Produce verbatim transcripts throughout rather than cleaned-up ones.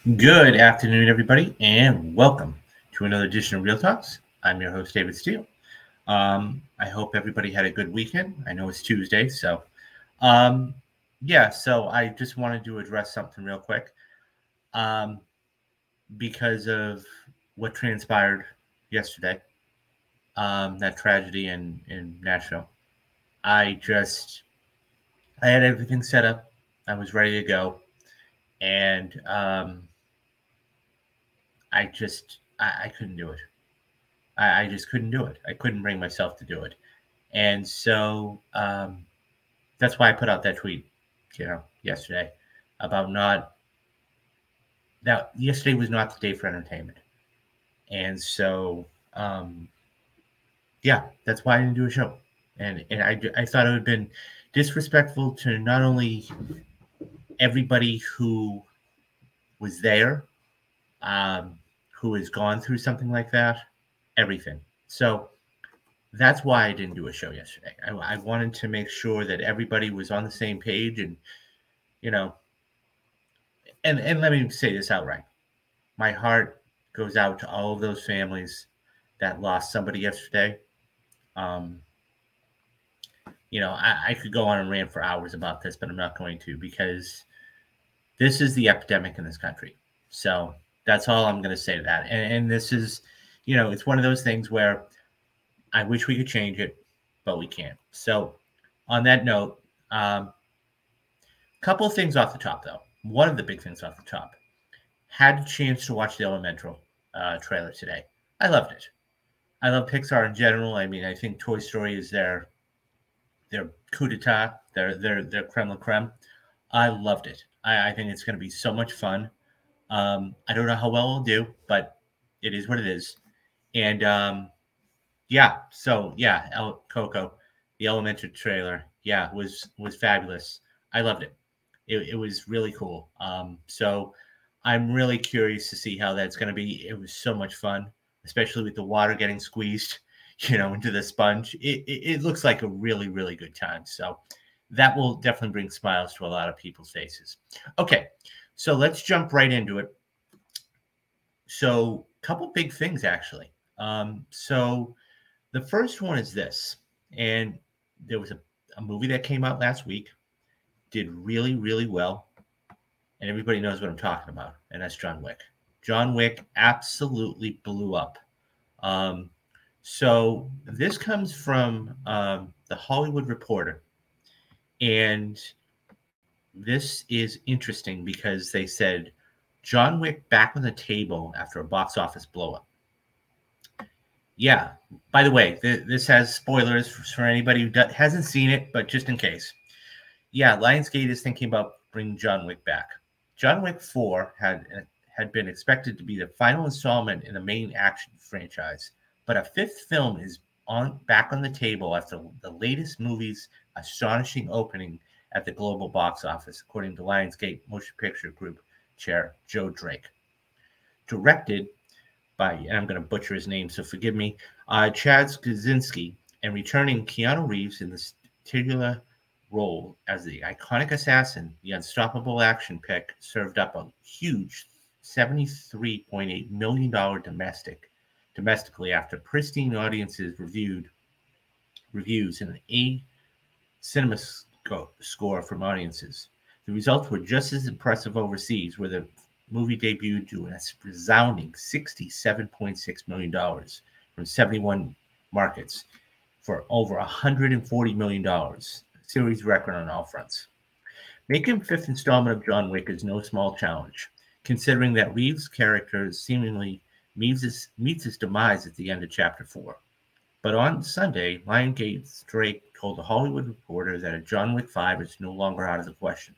Good afternoon, everybody, and welcome to another edition of Real Talks. I'm your host, David Steele. Um, I hope everybody had a good weekend. I know it's Tuesday, so um, yeah. So I just wanted to address something real quick um, because of what transpired yesterday, um, that tragedy in in Nashville. I just I had everything set up. I was ready to go, and um, I just I, I couldn't do it. I, I just couldn't do it. I couldn't bring myself to do it. And so um, that's why I put out that tweet, you know, yesterday about not that yesterday was not the day for entertainment. And so, um, yeah, that's why I didn't do a show. And, and I, I thought it would have been disrespectful to not only everybody who was there, um, who has gone through something like that, everything. So that's why I didn't do a show yesterday. I, I wanted to make sure that everybody was on the same page, and you know, and and let me say this outright: my heart goes out to all of those families that lost somebody yesterday. Um, you know, I, I could go on and rant for hours about this, but I'm not going to because this is the epidemic in this country. So that's all I'm going to say to that. And, and this is, you know, it's one of those things where I wish we could change it, but we can't. So on that note, um, couple of things off the top, though. One of the big things off the top. Had a chance to watch the Elemental uh, trailer today. I loved it. I love Pixar in general. I mean, I think Toy Story is their their coup d'état, their their their creme la creme. I loved it. I, I think it's going to be so much fun. Um, I don't know how well it'll do, but it is what it is. And um, yeah, so yeah, El Coco, the Elemental trailer, yeah, was was fabulous. I loved it. It, it was really cool. Um, so I'm really curious to see how that's going to be. It was so much fun, especially with the water getting squeezed, you know, into the sponge. It, it, it looks like a really, really good time. So that will definitely bring smiles to a lot of people's faces. Okay, so let's jump right into it. So, a couple big things actually. Um, so the first one is this, and there was a, a movie that came out last week, did really, really well, and everybody knows what I'm talking about, and that's John Wick. John Wick absolutely blew up. Um, so this comes from um, the Hollywood Reporter, and this is interesting because they said John Wick back on the table after a box office blow up. Yeah. By the way, th- this has spoilers for, for anybody who do- hasn't seen it, but just in case. Yeah, Lionsgate is thinking about bringing John Wick back. John Wick four had had been expected to be the final installment in the main action franchise, but a fifth film is on back on the table after the latest movie's astonishing opening at the global box office, according to Lionsgate Motion Picture Group chair Joe Drake. Directed by, and I'm going to butcher his name, so forgive me, uh, Chad Skaczynski, and returning Keanu Reeves in the titular role as the iconic assassin, the unstoppable action pick served up a huge seventy-three point eight million dollars domestic domestically after pristine audiences reviewed reviews and an A cinema sco- score from audiences. The results were just as impressive overseas, where the movie debuted to a resounding sixty-seven point six million dollars from seventy-one markets for over one hundred forty million dollars, a series record on all fronts. Making the fifth installment of John Wick is no small challenge, considering that Reeves' character seemingly meets his, meets his demise at the end of Chapter four. But on Sunday, Lionsgate's Drake told the Hollywood Reporter that a John Wick five is no longer out of the question.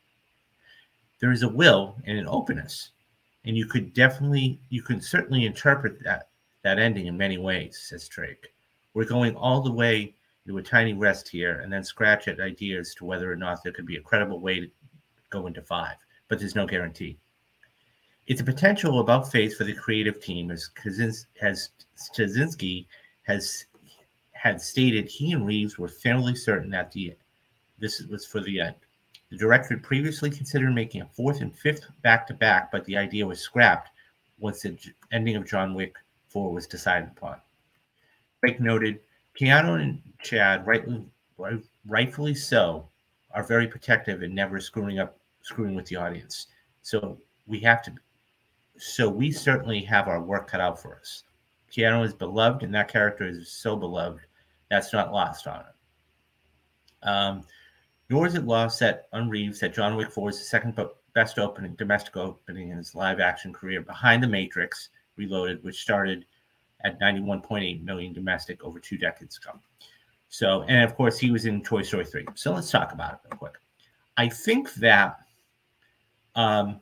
There is a will and an openness, and you could definitely, you can certainly interpret that that ending in many ways, says Drake. We're going all the way into a tiny rest here and then scratch at ideas to whether or not there could be a credible way to go into five, but there's no guarantee. It's a potential about face for the creative team, as Kaczynski has Straczynski has had stated he and Reeves were fairly certain that the this was for the end. The director had previously considered making a fourth and fifth back-to-back, but the idea was scrapped once the ending of John Wick four was decided upon. Craig noted, Keanu and Chad, rightly, rightfully so, are very protective and never screwing up, screwing with the audience. So we have to, so we certainly have our work cut out for us. Keanu is beloved, and that character is so beloved that's not lost on him. Um, nor is it lost that on Reeves that John Wick four is the second best opening, domestic opening in his live-action career, behind The Matrix Reloaded, which started at ninety-one point eight million domestic over two decades ago. So, and of course, he was in Toy Story three. So let's talk about it real quick. I think that, um,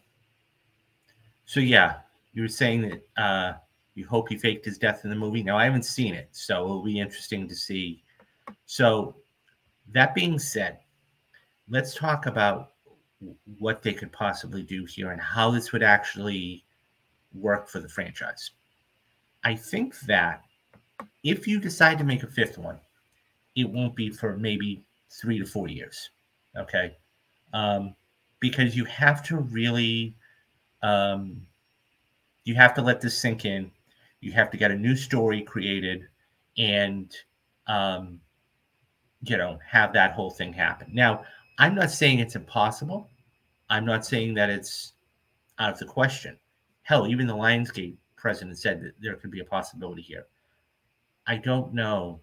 so yeah, you were saying that uh, you hope he faked his death in the movie. Now, I haven't seen it, so it'll be interesting to see. So, that being said, let's talk about what they could possibly do here and how this would actually work for the franchise. I think that if you decide to make a fifth one, it won't be for maybe three to four years, okay? Um, because you have to really, um, you have to let this sink in. You have to get a new story created and, um, you know, have that whole thing happen. Now, I'm not saying it's impossible. I'm not saying that it's out of the question. Hell, even the Lionsgate president said that there could be a possibility here. I don't know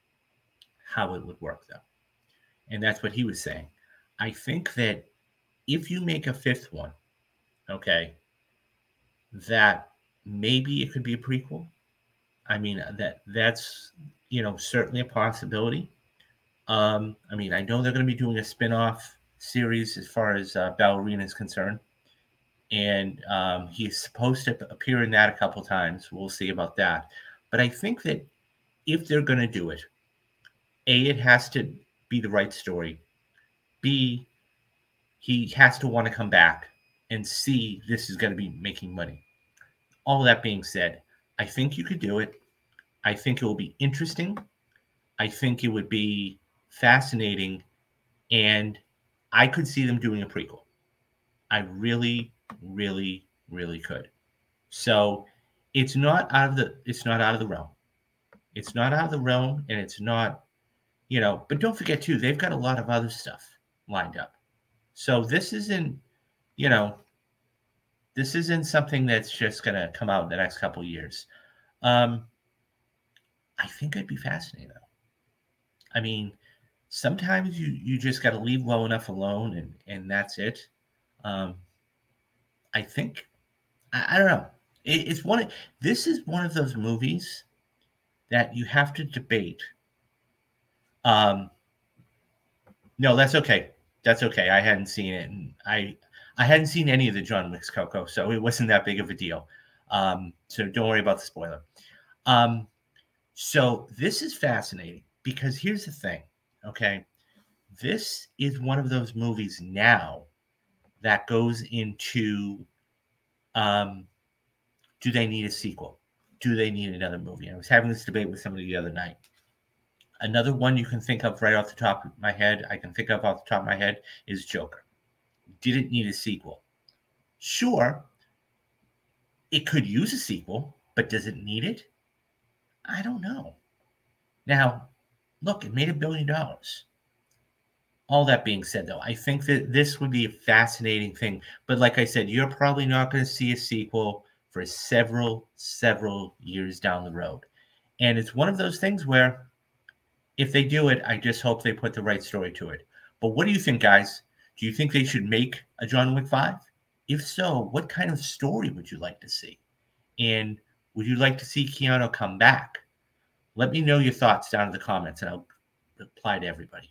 how it would work, though. And that's what he was saying. I think that if you make a fifth one, okay, that maybe it could be a prequel. I mean, that that's, you know, certainly a possibility. Um, I mean, I know they're going to be doing a spin-off series as far as uh, Ballerina is concerned. And um, he's supposed to appear in that a couple times. We'll see about that. But I think that if they're going to do it, A, it has to be the right story. B, he has to want to come back. And C, this is going to be making money. All that being said, I think you could do it. I think it will be interesting. I think it would be fascinating. And I could see them doing a prequel. I really, really, really could. So it's not out of the it's not out of the realm. It's not out of the realm, and it's not, you know, but don't forget too, they've got a lot of other stuff lined up. So this isn't, you know, this isn't something that's just gonna come out in the next couple of years. Um, I think it'd be fascinating though. I mean, sometimes you you just got to leave well enough alone, and and that's it. Um, I think I, I don't know. It, it's one. Of, this is one of those movies that you have to debate. Um, no, that's okay. That's okay. I hadn't seen it, and I I hadn't seen any of the John Wick's Coco, so it wasn't that big of a deal. Um, so don't worry about the spoiler. Um, so this is fascinating because here's the thing. Okay, this is one of those movies now that goes into um, do they need a sequel? Do they need another movie? I was having this debate with somebody the other night. Another one you can think of right off the top of my head, I can think of off the top of my head, is Joker. Did it need a sequel? Sure, it could use a sequel, but does it need it? I don't know. Now, look, it made a billion dollars. All that being said, though, I think that this would be a fascinating thing. But like I said, you're probably not going to see a sequel for several, several years down the road. And it's one of those things where if they do it, I just hope they put the right story to it. But what do you think, guys? Do you think they should make a John Wick five? If so, what kind of story would you like to see? And would you like to see Keanu come back? Let me know your thoughts down in the comments, and I'll reply to everybody.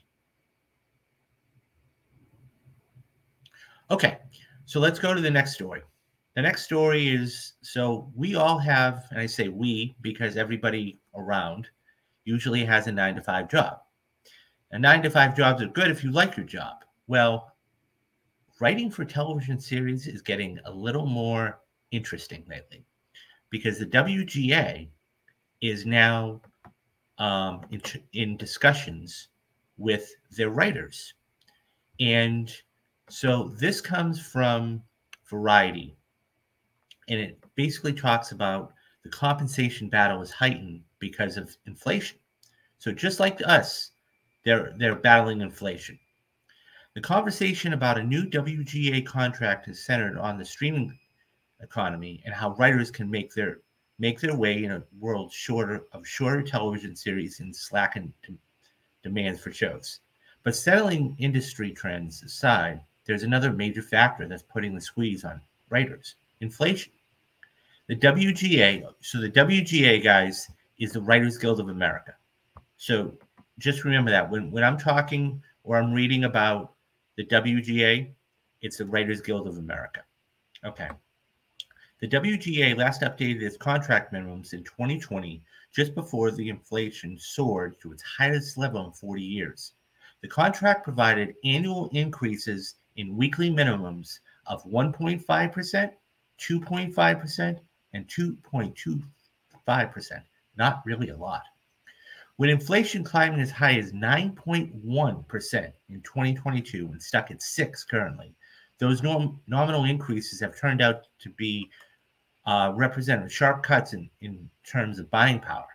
Okay, so let's go to the next story. The next story is, so we all have, and I say we because everybody around usually has a nine to five job. And nine to five jobs are good if you like your job. Well, writing for television series is getting a little more interesting lately because the W G A is now um, in, in discussions with their writers. And So this comes from Variety, and it basically talks about the compensation battle is heightened because of inflation. So just like us, they're they're battling inflation. The conversation about a new W G A contract is centered on the streaming economy and how writers can make their make their way in a world shorter of shorter television series and slackened d- demands for shows. But settling industry trends aside, there's another major factor that's putting the squeeze on writers: inflation. The W G A, so the W G A guys is the Writers Guild of America. So just remember that when, when I'm talking or I'm reading about the W G A, it's the Writers Guild of America. Okay. The W G A last updated its contract minimums in twenty twenty, just before the inflation soared to its highest level in forty years. The contract provided annual increases in weekly minimums of one point five percent, two point five percent, and two point two five percent. Not really a lot. With inflation climbing as high as nine point one percent in twenty twenty-two and stuck at six currently, those norm- nominal increases have turned out to be uh, represent sharp cuts in, in terms of buying power.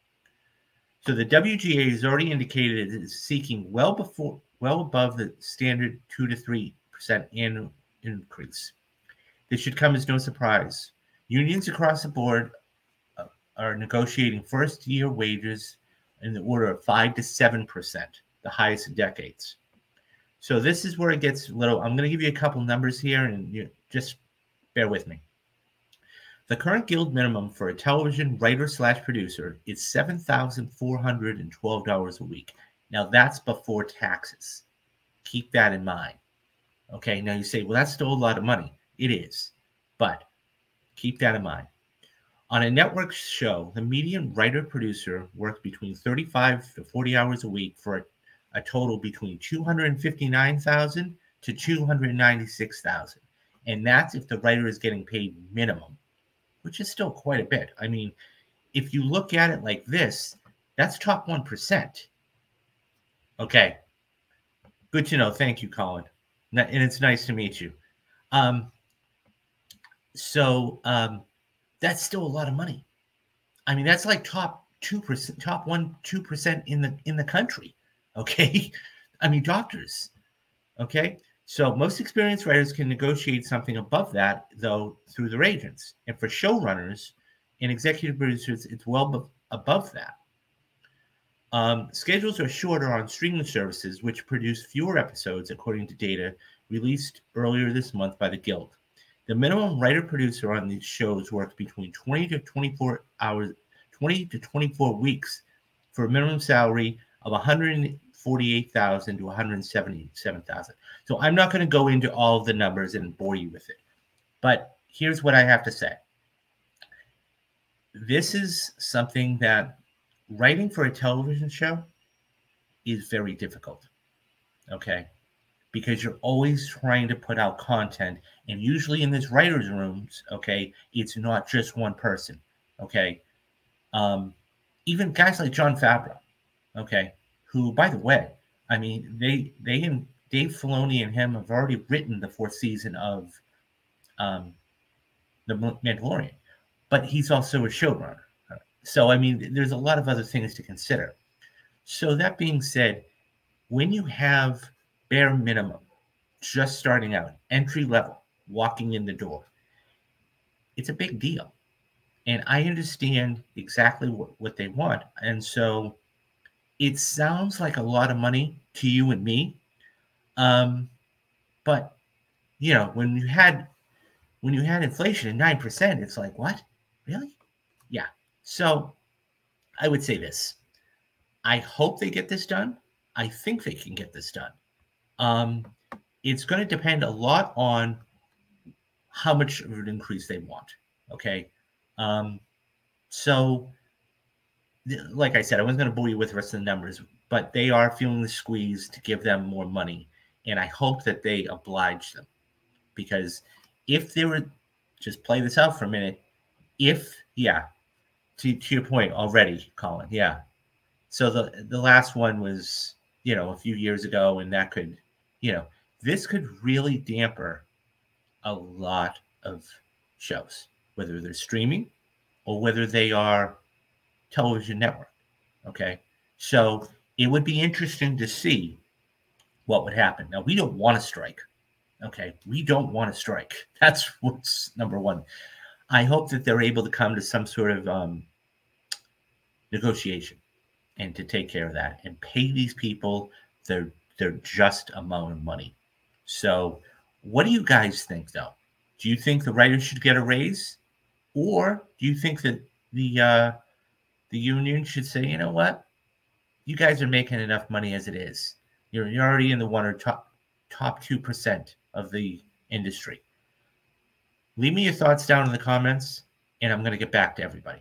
So the W G A has already indicated it is seeking well before, well above the standard two to three percent annual increase. This should come as no surprise. Unions across the board uh, are negotiating first-year wages in the order of five to seven percent, the highest in decades. So this is where it gets a little. I'm going to give you a couple numbers here, and you just bear with me. The current guild minimum for a television writer slash producer is seven thousand four hundred twelve dollars a week. Now that's before taxes. Keep that in mind. Okay, now you say, well, that's still a lot of money. It is, but keep that in mind. On a network show, the median writer producer works between thirty-five to forty hours a week for a, a total between two hundred fifty-nine thousand to two hundred ninety-six thousand. And that's if the writer is getting paid minimum, which is still quite a bit. I mean, if you look at it like this, that's top one percent. Okay. Good to know. Thank you, Colin. And it's nice to meet you. Um, so um, that's still a lot of money. I mean, that's like top two percent, top one, two percent in the in the country. Okay. I mean, doctors. Okay. So most experienced writers can negotiate something above that, though, through their agents. And for showrunners and executive producers, it's well above that. Um, schedules are shorter on streaming services, which produce fewer episodes, according to data released earlier this month by the Guild. The minimum writer-producer on these shows works between twenty to twenty-four hours, twenty to twenty-four weeks, for a minimum salary of one hundred forty-eight thousand to one hundred seventy-seven thousand. So I'm not going to go into all of the numbers and bore you with it, but here's what I have to say. This is something that writing for a television show is very difficult, okay? Because you're always trying to put out content, and usually in this writers' rooms, okay, it's not just one person, okay? Um, even guys like Jon Favreau, okay, who, by the way, I mean, they they and Dave Filoni and him have already written the fourth season of um, The Mandalorian, but he's also a showrunner. So, I mean, there's a lot of other things to consider. So, that being said, when you have bare minimum, just starting out, entry level, walking in the door, it's a big deal. And I understand exactly what, what they want. And so it sounds like a lot of money to you and me. Um, but you know, when you had when you had inflation at nine percent, it's like, what? Really? Yeah. So I would say this. I hope they get this done. I think they can get this done. Um, it's going to depend a lot on how much of an increase they want. Okay. Um, so, like I said, I wasn't going to bore you with the rest of the numbers, but they are feeling the squeeze to give them more money. And I hope that they oblige them, because if they were, just play this out for a minute, if, yeah, to, to your point already, Colin, yeah. So the, the last one was, you know, a few years ago, and that could, you know, this could really damper a lot of shows, whether they're streaming or whether they are television network. Okay. So it would be interesting to see what would happen. Now, we don't want to strike. Okay. We don't want to strike. That's what's number one. I hope that they're able to come to some sort of um, negotiation and to take care of that and pay these people their their just amount of money. So, what do you guys think, though? Do you think the writers should get a raise, or do you think that the uh, the union should say, you know what, you guys are making enough money as it is. You're you're already in the one or top top two percent of the industry. Leave me your thoughts down in the comments, and I'm going to get back to everybody.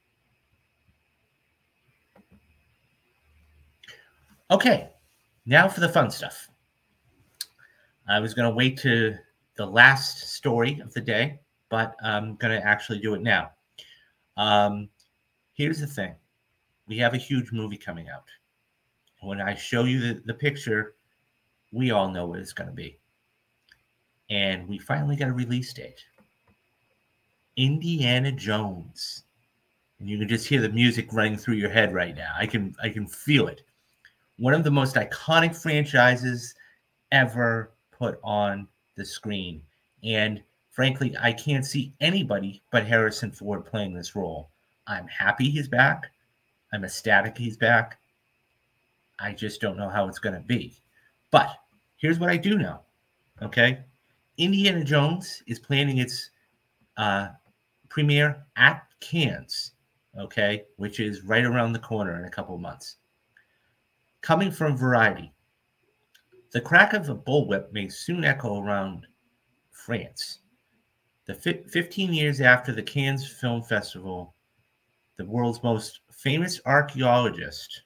Okay, now for the fun stuff. I was going to wait to the last story of the day, but I'm going to actually do it now. Um, here's the thing. We have a huge movie coming out. When I show you the, the picture, we all know what it's going to be. And we finally got a release date. Indiana Jones. And you can just hear the music running through your head right now. I can I can feel it. One of the most iconic franchises ever put on the screen. And frankly, I can't see anybody but Harrison Ford playing this role. I'm happy he's back. I'm ecstatic he's back. I just don't know how it's going to be. But here's what I do know. Okay. Indiana Jones is planning its uh, premiere at Cannes, okay, which is right around the corner in a couple of months. Coming from Variety, the crack of a bullwhip may soon echo around France. The fi- fifteen years after the Cannes Film Festival, the world's most famous archaeologist,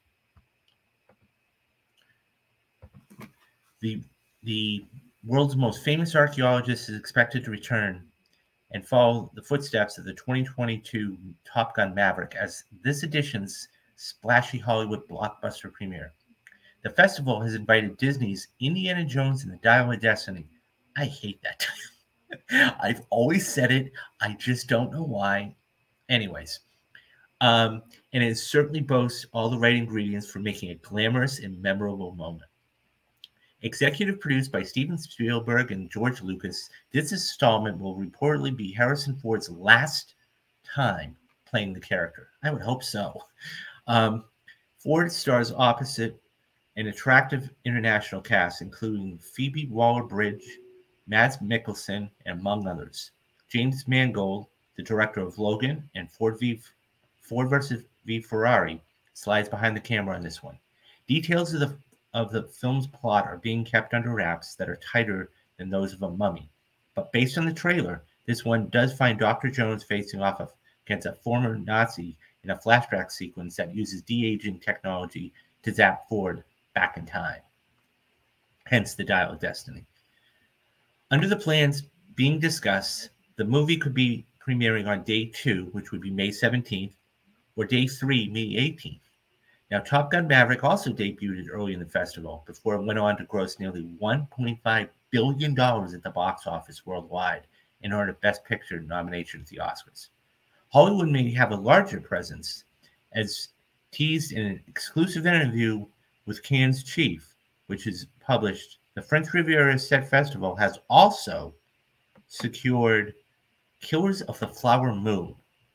the the world's most famous archaeologist is expected to return and follow the footsteps of the twenty twenty-two Top Gun Maverick as this edition's splashy Hollywood blockbuster premiere. The festival has invited Disney's Indiana Jones and the Dial of Destiny. I hate that title. I've always said it. I just don't know why. Anyways, um, and it certainly boasts all the right ingredients for making a glamorous and memorable moment. Executive produced by Steven Spielberg and George Lucas, this installment will reportedly be Harrison Ford's last time playing the character. I would hope so. Um, Ford stars opposite an attractive international cast, including Phoebe Waller-Bridge, Mads Mikkelsen, and among others. James Mangold, the director of Logan and Ford v Ford versus v Ferrari, slides behind the camera on this one. Details of the of the film's plot are being kept under wraps that are tighter than those of a mummy. But based on the trailer, this one does find Doctor Jones facing off against a former Nazi in a flashback sequence that uses de-aging technology to zap Ford back in time. Hence the Dial of Destiny. Under the plans being discussed, the movie could be premiering on day two, which would be May seventeenth, or day three, May eighteenth. Now, Top Gun Maverick also debuted early in the festival before it went on to gross nearly one point five billion dollars at the box office worldwide and earned a Best Picture nomination at the Oscars. Hollywood may have a larger presence, as teased in an exclusive interview with Cannes' chief, which is published. The French Riviera Set Festival has also secured Killers of the Flower Moon.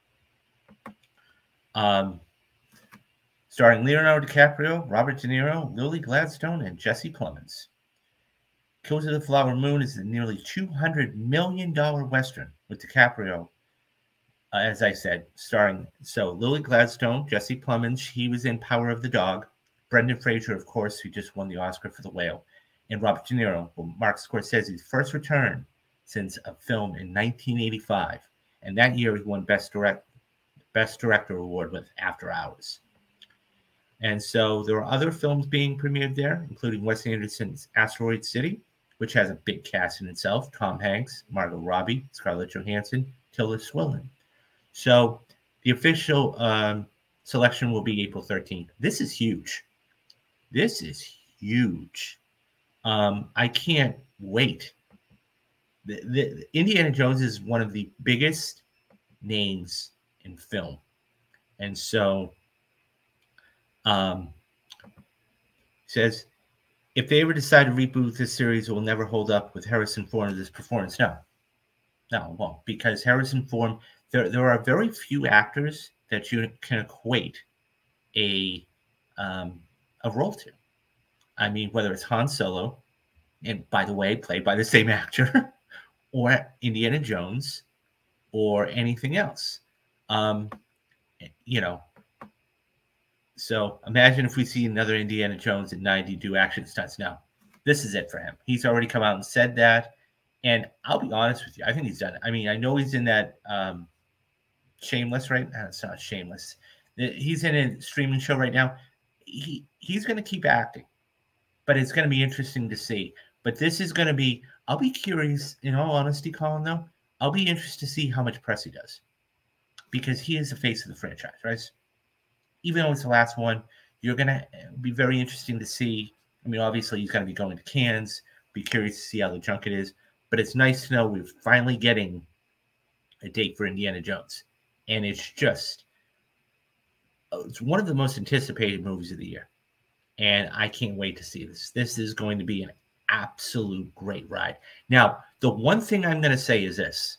Um, starring Leonardo DiCaprio, Robert De Niro, Lily Gladstone, and Jesse Plemons. Killers of the Flower Moon is a nearly two hundred million dollars Western with DiCaprio, uh, as I said, starring so Lily Gladstone, Jesse Plemons, he was in Power of the Dog, Brendan Fraser, of course, who just won the Oscar for The Whale, and Robert De Niro, well, Mark Scorsese's first return since a film in nineteen eighty-five. And that year he won Best, Direct, Best Director Award with After Hours. And so there are other films being premiered there, including Wes Anderson's Asteroid City, which has a big cast in itself. Tom Hanks, Margot Robbie, Scarlett Johansson, Tilda Swinton. So the official um, selection will be April thirteenth. This is huge. This is huge. Um, I can't wait. The, the, Indiana Jones is one of the biggest names in film. And so um, says, if they ever decide to reboot this series, it will never hold up with Harrison Ford in this performance. No, no, it won't. Because Harrison Ford, there, there are very few actors that you can equate a um, a role to. I mean, whether it's Han Solo, and by the way, played by the same actor, or Indiana Jones, or anything else. Um, you know, so imagine if we see another Indiana Jones at ninety do action stunts. Now, this is it for him. He's already come out and said that. And I'll be honest with you, I think he's done it. I mean, I know he's in that um, Shameless, right? No, it's not Shameless. He's in a streaming show right now. He he's going to keep acting, but it's going to be interesting to see. But this is going to be. I'll be curious, in all honesty, Colin. Though I'll be interested to see how much press he does, because he is the face of the franchise, right? Even though it's the last one, you're going to be very interesting to see. I mean, obviously, he's going to be going to Cannes. Be curious to see how the junket is. But it's nice to know we're finally getting a date for Indiana Jones. And it's just, it's one of the most anticipated movies of the year. And I can't wait to see this. This is going to be an absolute great ride. Now, the one thing I'm going to say is this.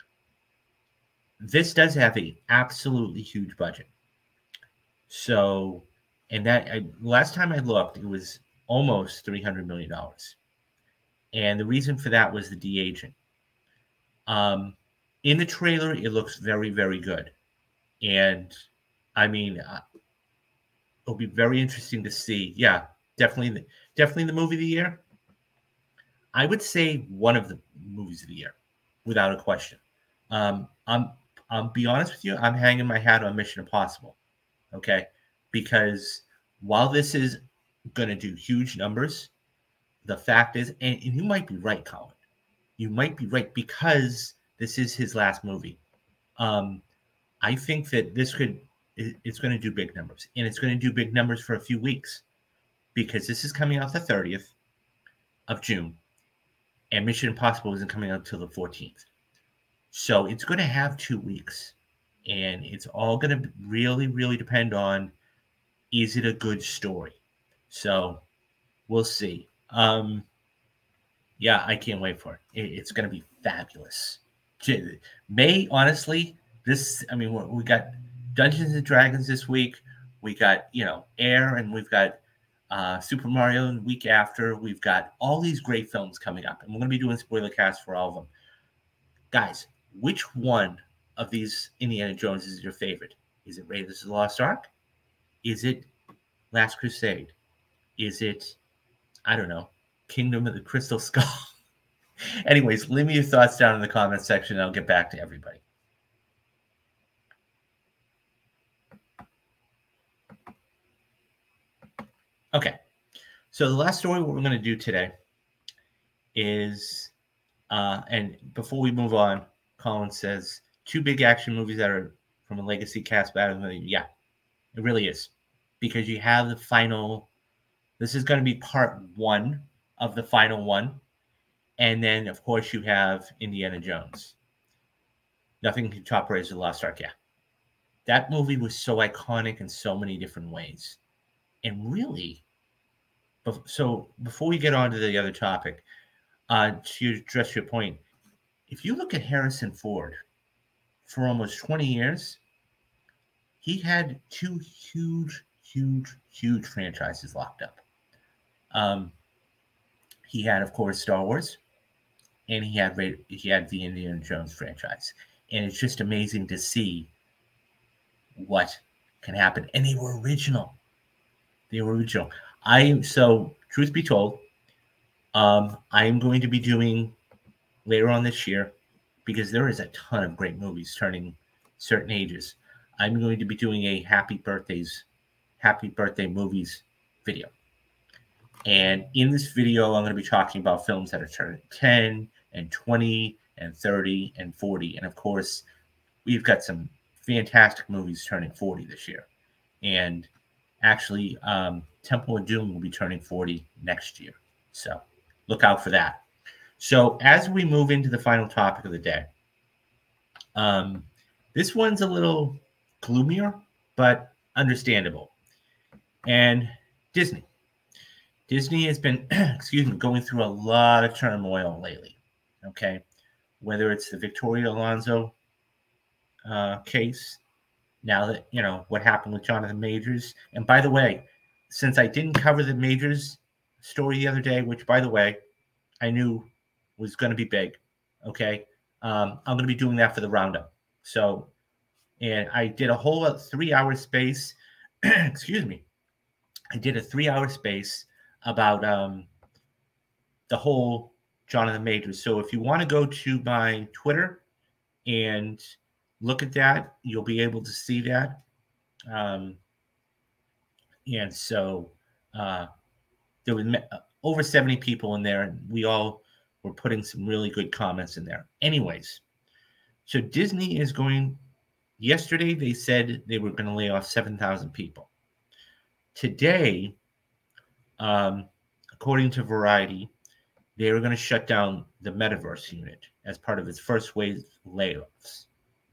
This does have an absolutely huge budget. So, and that I, last time I looked, it was almost three hundred million dollars. And the reason for that was the de-aging. Um, in the trailer, it looks very, very good. And I mean, uh, it'll be very interesting to see. Yeah, definitely, the, definitely the movie of the year. I would say one of the movies of the year, without a question. Um, I'm, I'll be honest with you. I'm hanging my hat on Mission Impossible. Okay, because while this is going to do huge numbers, the fact is, and, and you might be right, Colin. You might be right because this is his last movie. Um, I think that this could, it's going to do big numbers, and it's going to do big numbers for a few weeks because this is coming out the thirtieth of June, and Mission Impossible isn't coming out until the fourteenth. So it's going to have two weeks, and it's all going to really, really depend on, is it a good story? So we'll see. Um, yeah, I can't wait for it. it it's going to be fabulous. May, honestly, this, I mean, we got Dungeons and Dragons this week. We got, you know, Air, and we've got uh, Super Mario the week after. We've got all these great films coming up, and we're going to be doing spoiler casts for all of them. Guys, which one of these Indiana Jones is your favorite? Is it Raiders of the Lost Ark? Is it Last Crusade? Is it, I don't know, Kingdom of the Crystal Skull? Anyways, leave me your thoughts down in the comments section, and I'll get back to everybody. Okay, so the last story what we're going to do today is, uh, and before we move on, Colin says, two big action movies that are from a legacy cast battle. Yeah, it really is. Because you have the final, this is going to be part one of the final one. And then, of course, you have Indiana Jones. Nothing can top Raiders of the Lost Ark. Yeah. That movie was so iconic in so many different ways. And really, so before we get on to the other topic, uh, to address your point, if you look at Harrison Ford, for almost twenty years, he had two huge, huge, huge franchises locked up. Um, he had, of course, Star Wars, and he had he had the Indiana Jones franchise, and it's just amazing to see what can happen. And they were original. They were original. I so truth be told, um, I am going to be doing later on this year, because there is a ton of great movies turning certain ages. I'm going to be doing a happy birthdays, happy birthday movies video. And in this video, I'm going to be talking about films that are turning ten and twenty and thirty and forty. And of course, we've got some fantastic movies turning forty this year. And actually, um, Temple of Doom will be turning forty next year. So look out for that. So as we move into the final topic of the day, um, this one's a little gloomier, but understandable. And Disney. Disney has been, excuse me, going through a lot of turmoil lately. Okay, whether it's the Victoria Alonso uh, case, now that you know what happened with Jonathan Majors. And by the way, since I didn't cover the Majors story the other day, which by the way, I knew was going to be big. Okay, um, I'm going to be doing that for the roundup. So, and I did a whole three-hour space. excuse me. I did a three-hour space about um, the whole Jonathan Majors. So if you want to go to my Twitter and look at that, you'll be able to see that. Um, and so uh, there was over seventy people in there, and we all were putting some really good comments in there. Anyways, so Disney is going. Yesterday, they said they were going to lay off seven thousand people. Today, um, according to Variety, they were going to shut down the Metaverse unit as part of its first wave layoffs.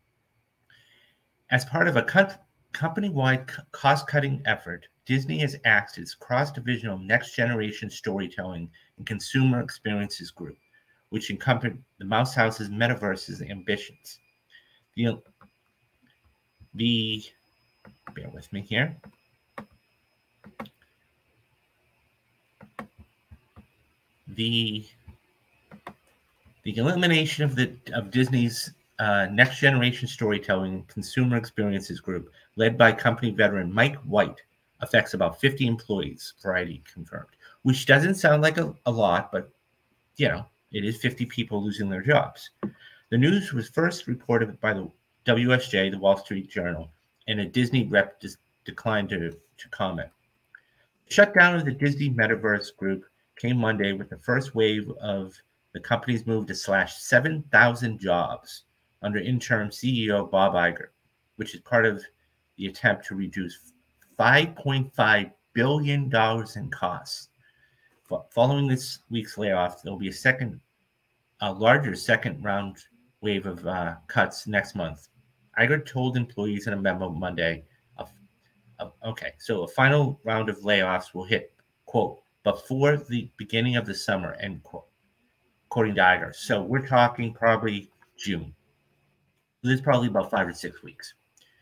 As part of a co- company-wide cost-cutting effort, Disney has axed its cross-divisional next-generation storytelling and consumer experiences group, which encompassed the Mouse House's Metaverse's ambitions. The, the bear with me here. The the elimination of the of Disney's uh, next generation storytelling and consumer experiences group, led by company veteran Mike White, affects about fifty employees, Variety confirmed, which doesn't sound like a, a lot, but you know, it is fifty people losing their jobs. The news was first reported by the W S J, the Wall Street Journal, and a Disney rep dis- declined to, to comment. The shutdown of the Disney Metaverse Group came Monday with the first wave of the company's move to slash seven thousand jobs under interim C E O Bob Iger, which is part of the attempt to reduce five point five billion dollars in costs. Following this week's layoff, there will be a second, a larger second round wave of uh, cuts next month. Iger told employees in a memo Monday, uh, uh, okay, so a final round of layoffs will hit, quote, before the beginning of the summer, end quote, according to Iger. So we're talking probably June. This is probably about five or six weeks.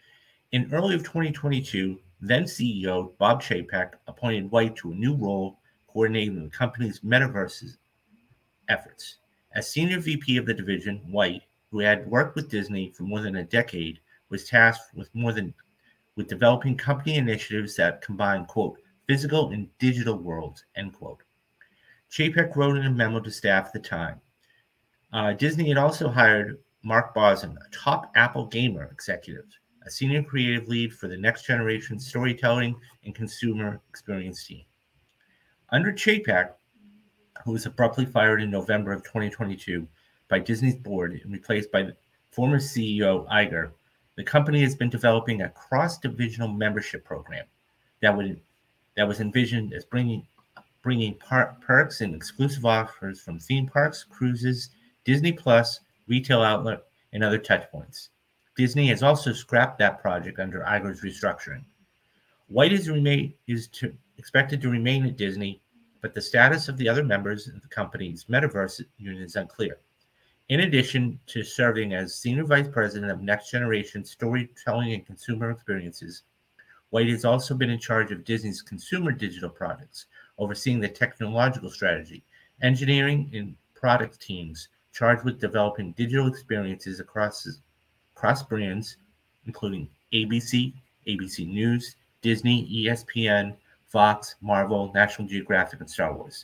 In early of twenty twenty-two, then C E O Bob Chapek appointed White to a new role coordinating the company's metaverse efforts. As senior V P of the division, White, who had worked with Disney for more than a decade, was tasked with more than with developing company initiatives that combine, quote, physical and digital worlds, end quote. Chapek wrote in a memo to staff at the time. Uh, Disney had also hired Mark Bosson, a top Apple gamer executive, a senior creative lead for the next generation storytelling and consumer experience team. Under Chapek, who was abruptly fired in November of twenty twenty-two by Disney's board and replaced by the former C E O Iger, the company has been developing a cross-divisional membership program that would that was envisioned as bringing bringing par- perks and exclusive offers from theme parks, cruises, Disney Plus, retail outlet, and other touchpoints. Disney has also scrapped that project under Iger's restructuring. White is remain is to, expected to remain at Disney, but the status of the other members of the company's metaverse unit is unclear. In addition to serving as Senior Vice President of Next Generation Storytelling and Consumer Experiences, White has also been in charge of Disney's consumer digital products, overseeing the technological strategy, engineering, and product teams charged with developing digital experiences across, across brands, including A B C, A B C News, Disney, E S P N, Fox, Marvel, National Geographic, and Star Wars.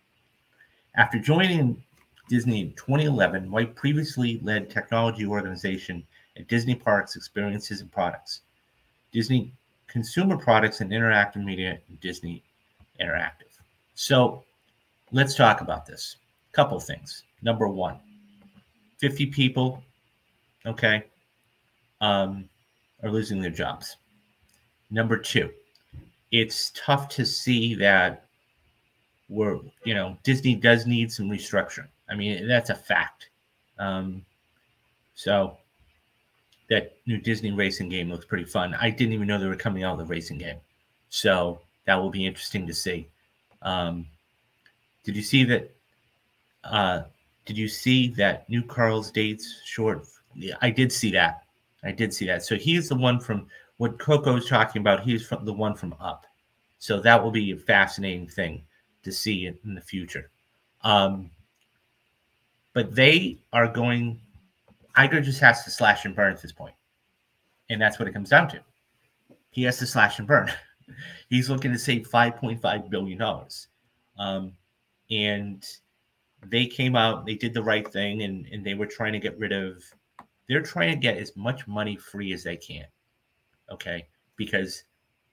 After joining Disney in twenty eleven, White previously led technology organization at Disney Parks Experiences and Products, Disney Consumer Products and Interactive Media, and Disney Interactive. So let's talk about this. A couple things. Number one, fifty people, okay, um, are losing their jobs. Number two, it's tough to see that we're, you know, Disney does need some restructuring. I mean, that's a fact. Um, so that new Disney racing game looks pretty fun. I didn't even know they were coming out with a racing game. So that will be interesting to see. Um, did you see that? Uh, did you see that new Carl's Dates short? Yeah, I did see that. I did see that. So he's the one from what Coco was talking about. He's from the one from Up. So that will be a fascinating thing to see in, in the future. Um, but they are going. Iger just has to slash and burn at this point, and that's what it comes down to. He has to slash and burn. He's looking to save five point five billion dollars, um, and they came out. They did the right thing, and and they were trying to get rid of. They're trying to get as much money free as they can. Okay, because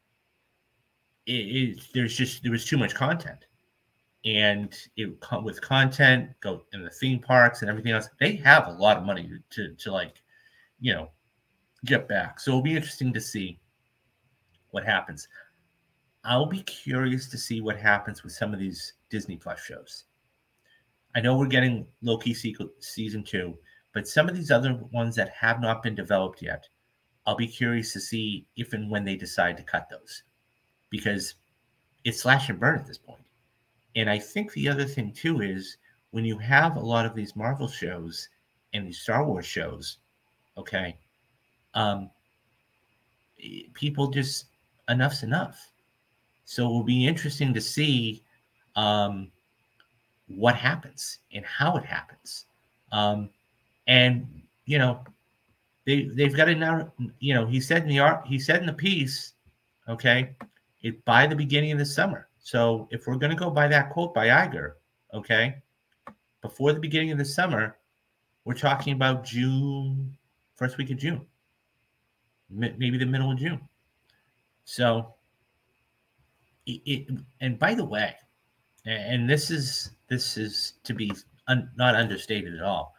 it, it, there's just there was too much content, and it with content go in the theme parks and everything else. They have a lot of money to to like, you know, get back. So it'll be interesting to see what happens. I'll be curious to see what happens with some of these Disney Plus shows. I know we're getting Loki season two, but some of these other ones that have not been developed yet, I'll be curious to see if and when they decide to cut those, because it's slash and burn at this point. And I think the other thing too is when you have a lot of these Marvel shows and these Star Wars shows, okay, um, people just enough's enough. So it will be interesting to see um, what happens and how it happens. Um, and you know, they they've got to now. You know, he said in the art, he said in the piece, okay, it by the beginning of the summer. So if we're going to go by that quote by Iger, okay, before the beginning of the summer, we're talking about June, first week of June, maybe the middle of June. So, it, it and by the way, and this is this is to be un, not understated at all.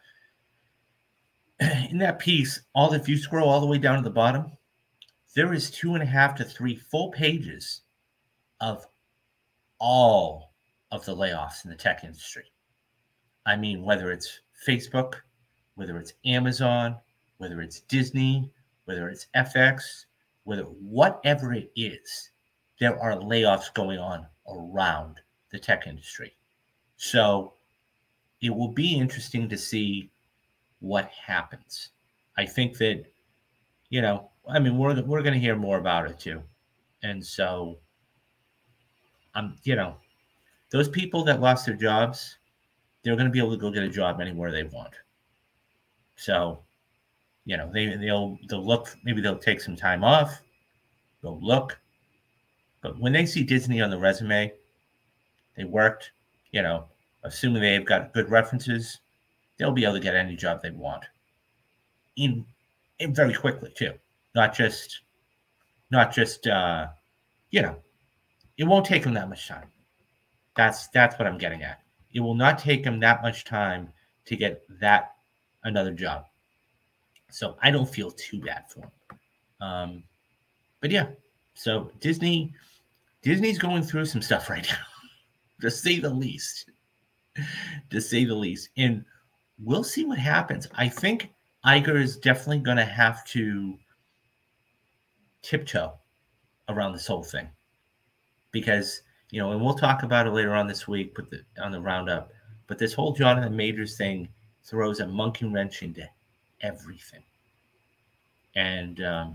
In that piece, all if you scroll all the way down to the bottom, there is two and a half to three full pages of all of the layoffs in the tech industry. I mean, whether it's Facebook, whether it's Amazon, whether it's Disney, whether it's F X, whether whatever it is, there are layoffs going on around the tech industry. So it will be interesting to see what happens. I think that, you know, I mean, we're we're going to hear more about it too, and so I'm, um, you know, those people that lost their jobs, they're going to be able to go get a job anywhere they want. So, you know, they they'll they'll look, maybe they'll take some time off, go look, but when they see Disney on the resume, they worked, you know, assuming they've got good references, they'll be able to get any job they want. In, in very quickly too, not just, not just, uh, you know, it won't take them that much time. That's that's what I'm getting at. It will not take them that much time to get that another job. So I don't feel too bad for them. Um, but yeah, so Disney, Disney's going through some stuff right now, to say the least. To say the least, and we'll see what happens. I think Iger is definitely going to have to tiptoe around this whole thing, because, you know, and we'll talk about it later on this week, but the, on the roundup. But this whole Jonathan Majors thing throws a monkey wrench into everything, and um,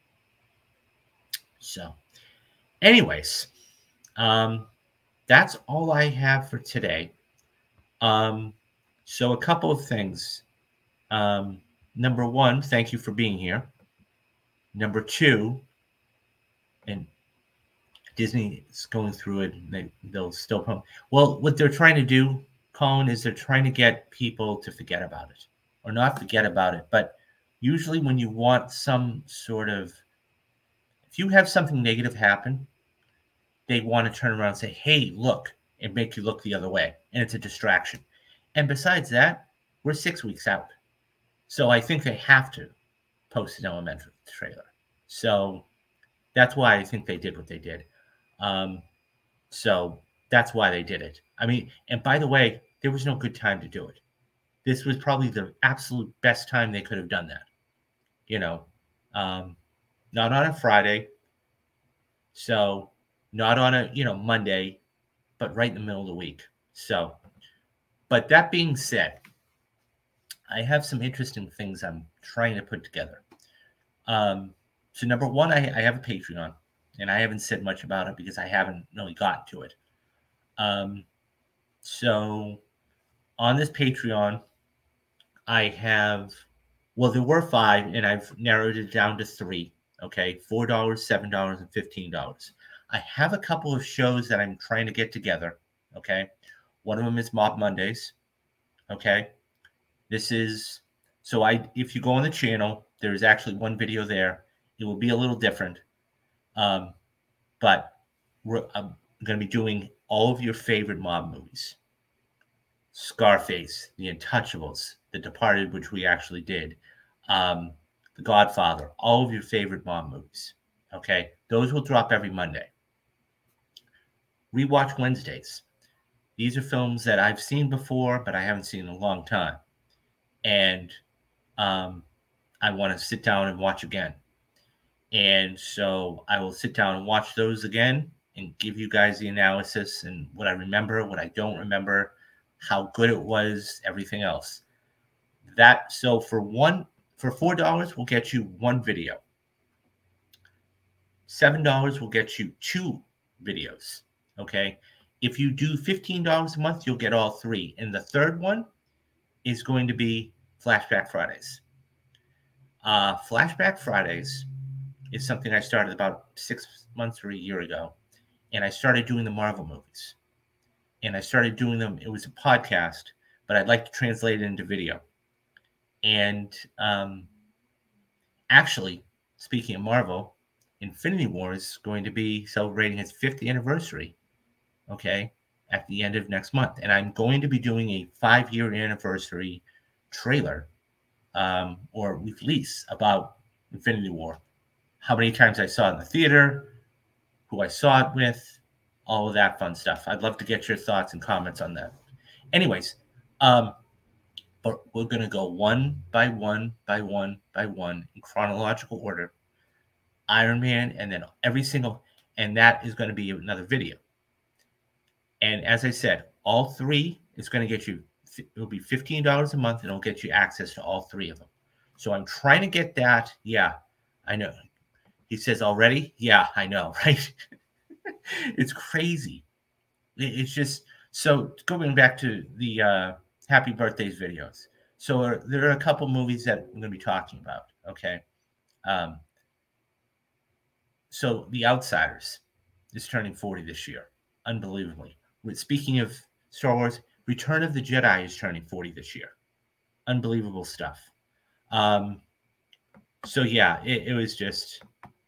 so, anyways, um, that's all I have for today. Um, so a couple of things. Um, number one, thank you for being here. Number two, and Disney is going through it. They, they'll still pump. Well, what they're trying to do, Colin, is they're trying to get people to forget about it, or not forget about it. But usually, when you want some sort of, if you have something negative happen, they want to turn around and say, "Hey, look," and make you look the other way, and it's a distraction. And besides that, we're six weeks out, so I think they have to post an Elemental trailer. So that's why I think they did what they did. Um, so That's why they did it. I mean, and by the way, there was no good time to do it. This was probably the absolute best time they could have done that. You know, um, not on a Friday, so not on a, you know, Monday, but right in the middle of the week. So, but that being said, I have some interesting things I'm trying to put together. Um, so number one, I, I have a Patreon, and I haven't said much about it because I haven't really gotten to it. Um, so on this Patreon, I have, well, there were five, and I've narrowed it down to three. Okay, four dollars, seven dollars, and fifteen dollars. I have a couple of shows that I'm trying to get together. Okay, one of them is Mob Mondays. Okay, this is so I. If you go on the channel, there is actually one video there. It will be a little different, um, but we're, I'm going to be doing all of your favorite mob movies. Scarface, The Untouchables, The Departed, which we actually did, um, The Godfather, all of your favorite mob movies. Okay, those will drop every Monday. Rewatch Wednesdays. These are films that I've seen before, but I haven't seen in a long time, and um, I want to sit down and watch again. And so I will sit down and watch those again and give you guys the analysis and what I remember, what I don't remember, how good it was, everything else. That so for one for four dollars we'll get you one video. Seven dollars will get you two videos. Okay. If you do fifteen dollars a month, you'll get all three. And the third one is going to be Flashback Fridays. Uh, Flashback Fridays is something I started about six months or a year ago. And I started doing the Marvel movies. And I started doing them, it was a podcast, but I'd like to translate it into video. And um, actually, speaking of Marvel, Infinity War is going to be celebrating its fifth anniversary, okay, at the end of next month. And I'm going to be doing a five-year anniversary trailer um, or release about Infinity War. How many times I saw it in the theater, who I saw it with, all of that fun stuff. I'd love to get your thoughts and comments on that. Anyways, um, but we're going to go one by one by one by one in chronological order. Iron Man, and then every single, and that is going to be another video. And as I said, all three is going to get you, it'll be fifteen dollars a month, and it'll get you access to all three of them. So I'm trying to get that. Yeah, I know. He says already? Yeah, I know, right? It's crazy. It's just, so going back to the uh, happy birthdays videos. So uh, there are a couple movies that I'm going to be talking about, okay? Um, so The Outsiders is turning forty this year, unbelievably. Speaking of Star Wars, Return of the Jedi is turning forty this year. Unbelievable stuff. Um, so yeah, it, it was just,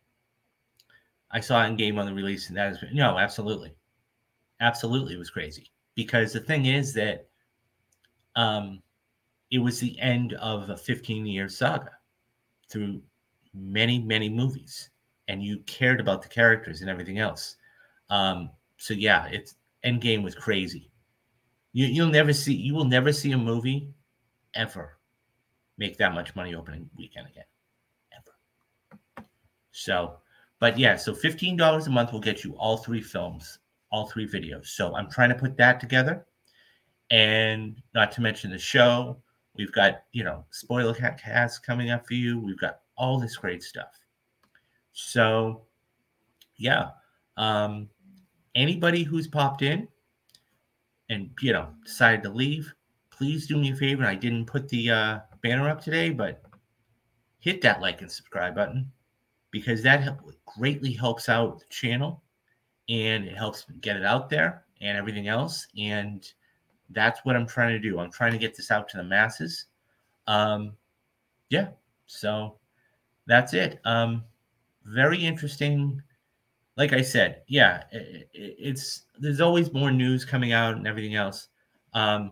I saw it in game on the release, and that is, no, absolutely. Absolutely, it was crazy. Because the thing is that um, it was the end of a fifteen-year saga through many, many movies, and you cared about the characters and everything else. Um, so yeah, it's Endgame was crazy. You you'll never see you will never see a movie ever make that much money opening weekend again, ever. So, but yeah, so fifteen dollars a month will get you all three films, all three videos. So I'm trying to put that together, and not to mention the show. We've got, you know, spoiler cast coming up for you. We've got all this great stuff. So, yeah, um, anybody who's popped in and, you know, decided to leave, please do me a favor. I didn't put the uh, banner up today, but hit that like and subscribe button, because that help, greatly helps out the channel, and it helps get it out there and everything else. And that's what I'm trying to do. I'm trying to get this out to the masses. Um, yeah, so that's it. Um, very interesting. Like I said, yeah, it, it, it's there's always more news coming out and everything else. Um,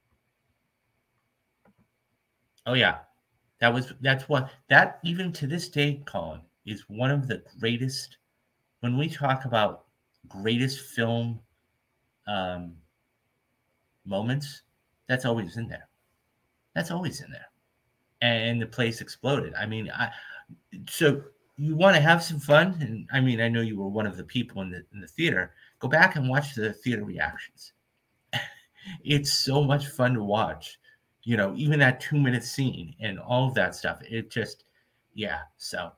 oh yeah, that was that's what that even to this day, Colin, is one of the greatest. When we talk about greatest film um, moments, that's always in there. That's always in there. And the place exploded. I mean, I so you want to have some fun, and I mean, I know you were one of the people in the in the theater. Go back and watch the theater reactions. It's so much fun to watch. You know, even that two minute scene and all of that stuff. It just, yeah. So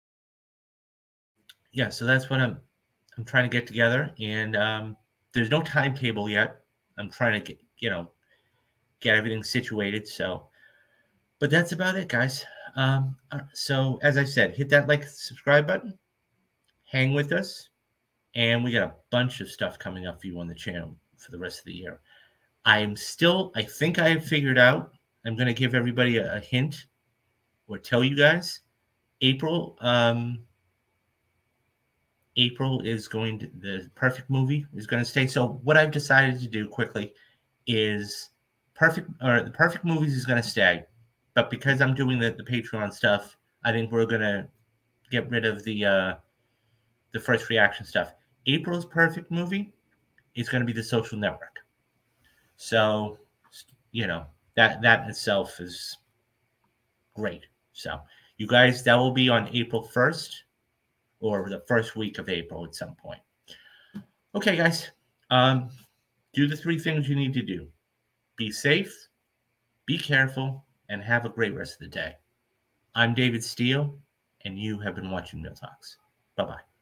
yeah, so that's what I'm I'm trying to get together, and um, there's no timetable yet. I'm trying to get you know get everything situated. So, but that's about it, guys. Um, uh, so as I said, hit that like subscribe button, hang with us, and we got a bunch of stuff coming up for you on the channel for the rest of the year. I'm still, I think I have figured out. I'm going to give everybody a, a hint or tell you guys. April, um, April is going to, the perfect movie is going to stay. So what I've decided to do quickly is perfect, or the perfect movies is going to stay. But because I'm doing the, the Patreon stuff, I think we're going to get rid of the, uh, the first reaction stuff. April's perfect movie is going to be The Social Network. So, you know, that, that in itself is great. So, you guys, that will be on April first or the first week of April at some point. Okay, guys, um, do the three things you need to do: be safe, be careful, and have a great rest of the day. I'm David Steele, and you have been watching Mill Talks. Bye bye.